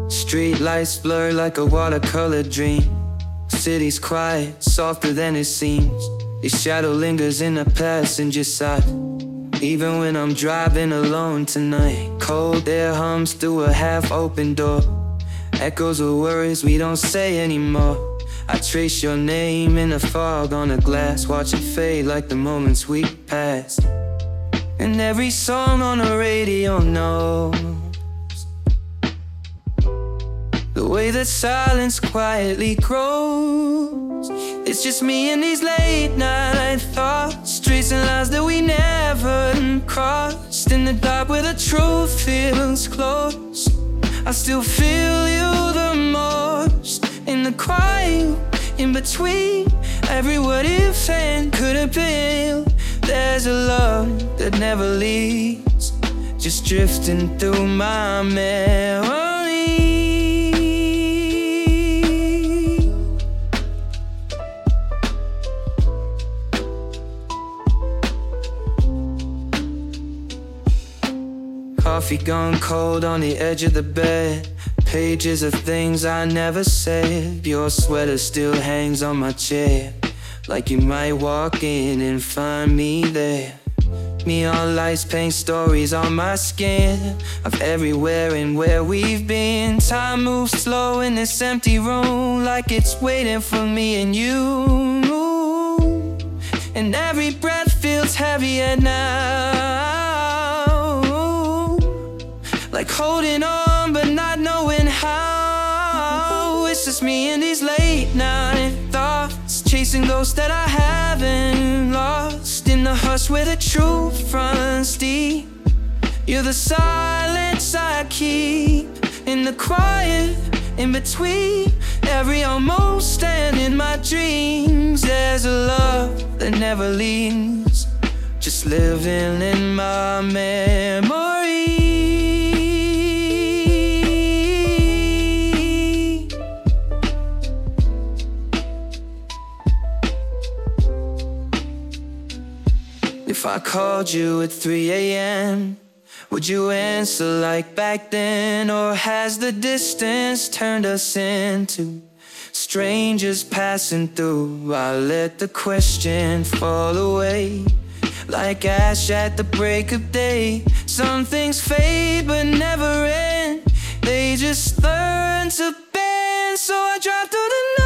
Street lights blur like a watercolor dream. City's quiet, softer than it seems. Your shadow lingers in the passenger side. Even when I'm driving alone tonight, cold air hums through a half-open door. Echoes of words we don't say anymore. I trace your name in the fog on the glass, watch it fade like the moments we passed. And every song on the radio knows the way that silence quietly grows. It's just me and these late night thoughts, tracing lines that we never crossed. In the dark where the truth feels close, I still feel you the most. In the quiet, in between every what if and could have been, there's a love that never leaves, just drifting through my memory. Coffee gone cold on the edge of the bed. Pages of things I never said. Your sweater still hangs on my chair, like you might walk in and find me there. Neon lights paint stories on my skin of everywhere and where we've been. Time moves slow in this empty room, like it's waiting for me and you. And every breath feels heavier now, like holding on but not knowing how. It's just me and these late night thoughts, chasing ghosts that I haven't lost. In the hush where the truth runs deep, you're the silence I keep. In the quiet, in between every almost and in my dreams, there's a love that never leaves, just living in my memory. If I called you at 3 a.m., would you answer like back then? Or has the distance turned us into strangers passing through? I let the question fall away like ash at the break of day. Some things fade but never end, they just learn to bend. So I drive through the night